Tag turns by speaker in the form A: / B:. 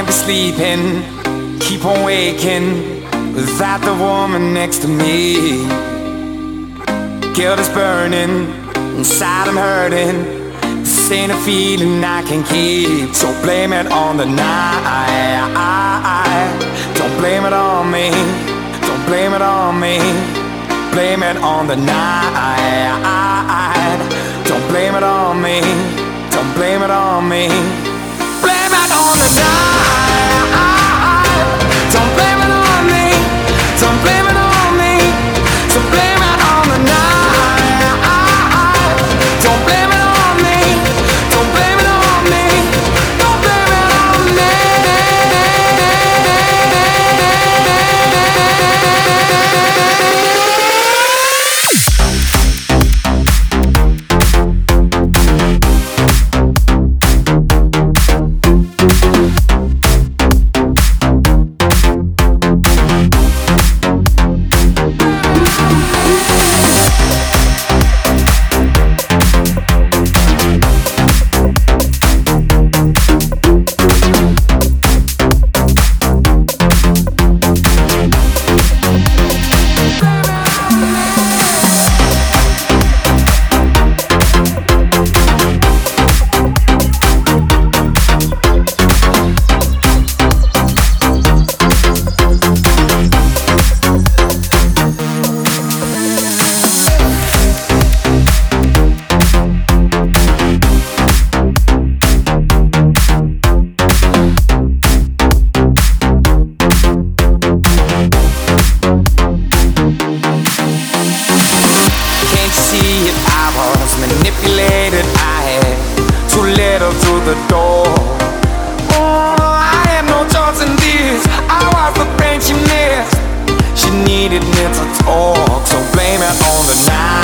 A: can't be sleeping, keep on waking without the woman next to me. Guilt is burning, inside I'm hurting. This ain't a feeling I can keep. So blame it on the night. Don't blame it on me. Don't blame it on me. Blame it on the night. Don't blame it on me. Don't blame it on me. Blame it on the night. Don't blame it on me. Don't blame it on me. So blame it on the night. Don't blame it on me. Don't blame it on me. Don't blame it on me. Manipulated, I had too little through the door. Oh, I had no choice in this. I was the brain she missed. She needed me to talk, so blame it on the night.